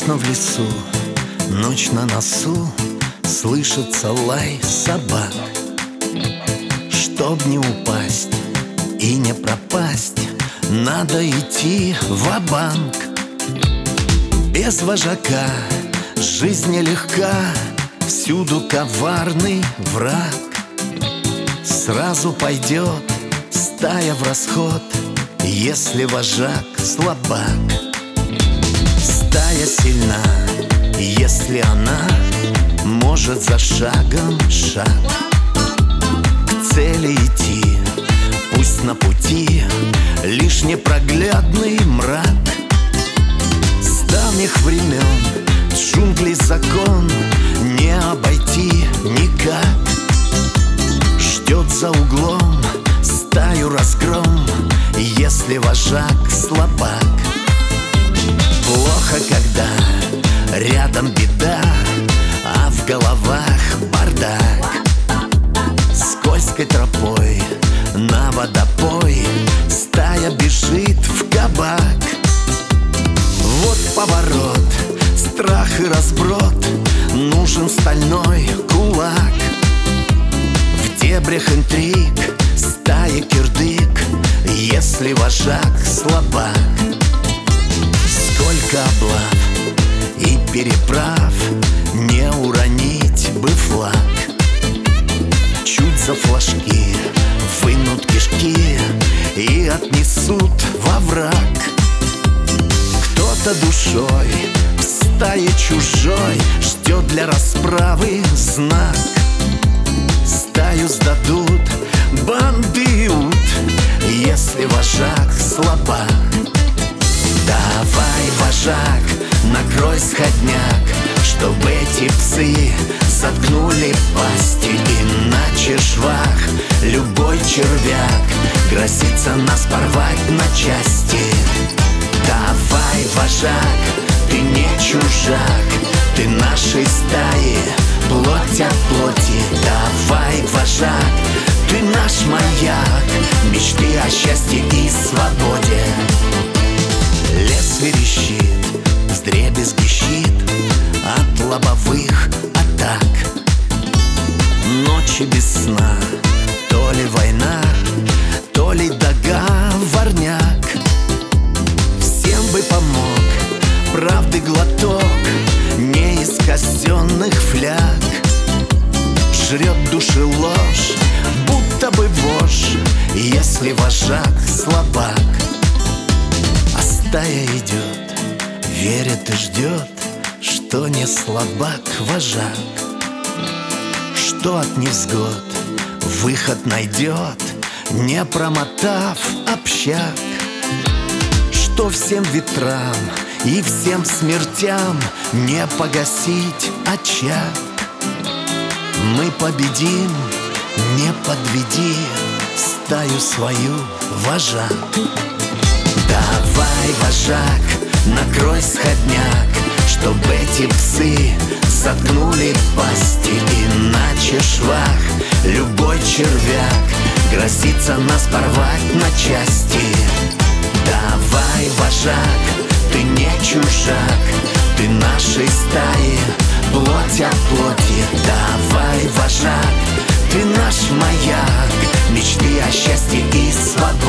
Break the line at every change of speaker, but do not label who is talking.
Грустно в лесу, ночь на носу, слышится лай собак. Чтоб не упасть и не пропасть, надо идти ва-банк. Без вожака жизнь нелегка, всюду коварный враг. Сразу пойдет стая в расход, если вожак слабак. Стая сильна, если она может за шагом шаг к цели идти. Пусть на пути лишь непроглядный мрак. С давних времен джунглей закон не обойти никак. Ждет за углом стаю разгром, если вожак слабак. Плохо, когда рядом беда, а в головах бардак. Скользкой тропой на водопой стая бежит в кабак. Вот поворот, страх и разброд, нужен стальной кулак. В дебрях интриг стая кирдык, если вожак слабак. Сколько облав и переправ, не уронить бы флаг. Чуть за флажки вынут кишки и отнесут во враг. Кто-то душой в стае чужой ждет для расправы знак. Стаю сдадут банды ут, если вожак слабак. Давай, вожак, накрой сходняк, чтобы эти псы заткнули пасти. Иначе швах, любой червяк грозится нас порвать на части. Давай, вожак, ты не чужак, ты нашей стаи, плоть от плоти. Давай, вожак, ты наш маяк, мечты о счастье и свободе. Лес верещит, вдребезги щит от лобовых атак. Ночи без сна, то ли война, то ли договорняк. Всем бы помог правды глоток, не из казенных фляг. Жрет души ложь, будто бы вошь, если вожак слабак. А стая идет, верит и ждет, что не слабак вожак, что от невзгод выход найдет, не промотав общак. Что всем ветрам и всем смертям не погасить очаг. Мы победим, не подведи стаю свою, вожак. Давай, вожак, накрой сходняк, чтобы эти псы заткнули пасти. Иначе швах, любой червяк грозится нас порвать на части. Давай, вожак, ты не чужак, ты нашей стаи, плоть от плоти. Давай, вожак, ты наш маяк, мечты о счастье и свободе.